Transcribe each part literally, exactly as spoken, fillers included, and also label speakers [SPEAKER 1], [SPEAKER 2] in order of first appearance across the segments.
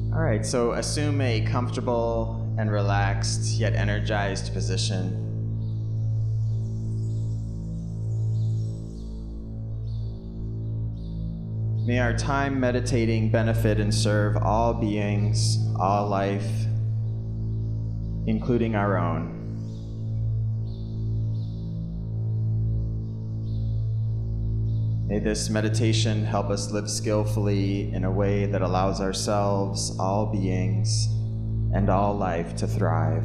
[SPEAKER 1] All right, so assume a comfortable and relaxed yet energized position. May our time meditating benefit and serve all beings, all life, including our own. May this meditation help us live skillfully in a way that allows ourselves, all beings, and all life to thrive.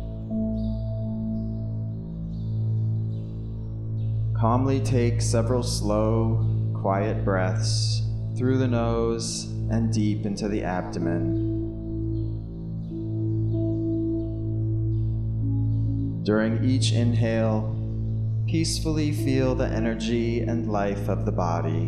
[SPEAKER 1] Calmly take several slow, quiet breaths through the nose and deep into the abdomen. During each inhale, peacefully feel the energy and life of the body.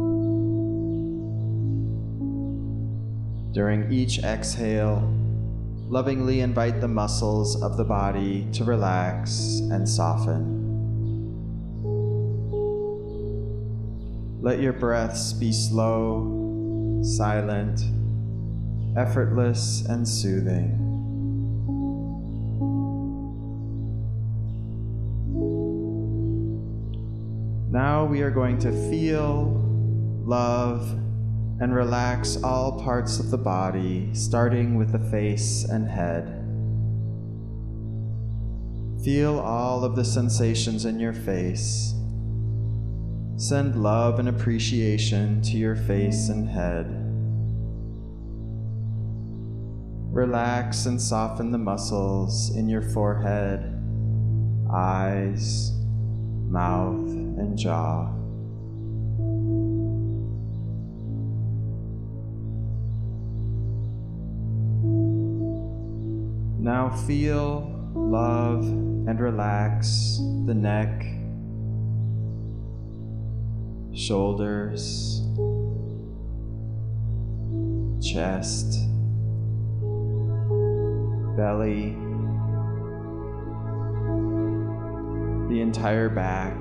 [SPEAKER 1] During each exhale, lovingly invite the muscles of the body to relax and soften. Let your breaths be slow, silent, effortless, and soothing. Now we are going to feel, love, and relax all parts of the body, starting with the face and head. Feel all of the sensations in your face. Send love and appreciation to your face and head. Relax and soften the muscles in your forehead, eyes, mouth, and jaw. Now feel, love, and relax the neck, shoulders, chest, belly, the entire back,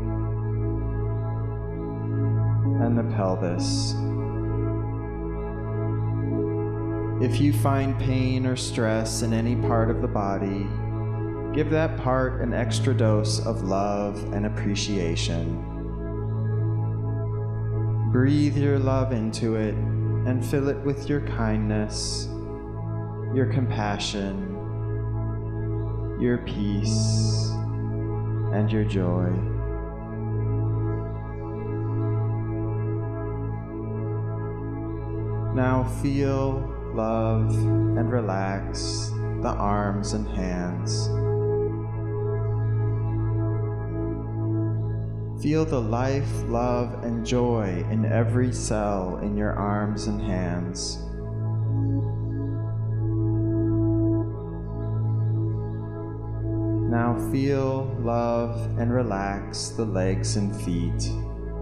[SPEAKER 1] and the pelvis. If you find pain or stress in any part of the body, give that part an extra dose of love and appreciation. Breathe your love into it and fill it with your kindness, your compassion, your peace, and your joy. Now feel, love, and relax the arms and hands. Feel the life, love, and joy in every cell in your arms and hands. Now feel, love, and relax the legs and feet.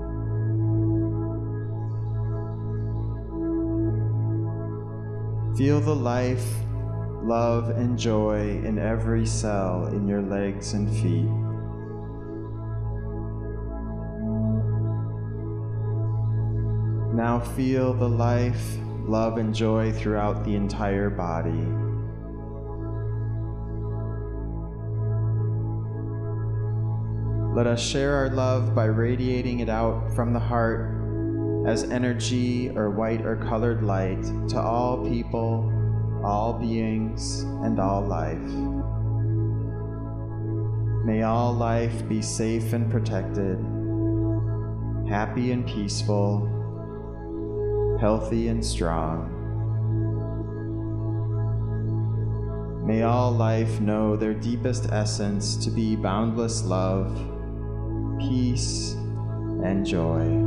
[SPEAKER 1] Feel the life, love, and joy in every cell in your legs and feet. Now feel the life, love, and joy throughout the entire body. Let us share our love by radiating it out from the heart as energy or white or colored light to all people, all beings, and all life. May all life be safe and protected, happy and peaceful, healthy and strong. May all life know their deepest essence to be boundless love, peace, and joy.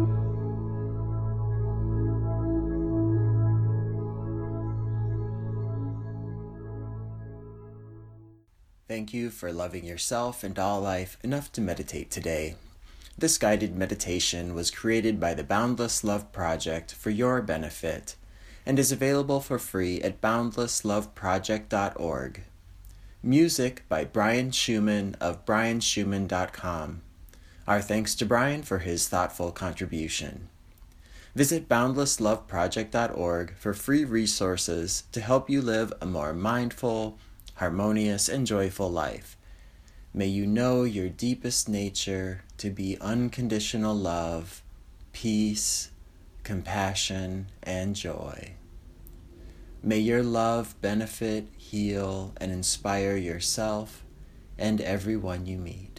[SPEAKER 2] Thank you for loving yourself and all life enough to meditate today. This guided meditation was created by the Boundless Love Project for your benefit and is available for free at boundless love project dot org. Music by Brian Schumann of brian schumann dot com. Our thanks to Brian for his thoughtful contribution. Visit boundless love project dot org for free resources to help you live a more mindful, harmonious, and joyful life. May you know your deepest nature to be unconditional love, peace, compassion, and joy. May your love benefit, heal, and inspire yourself and everyone you meet.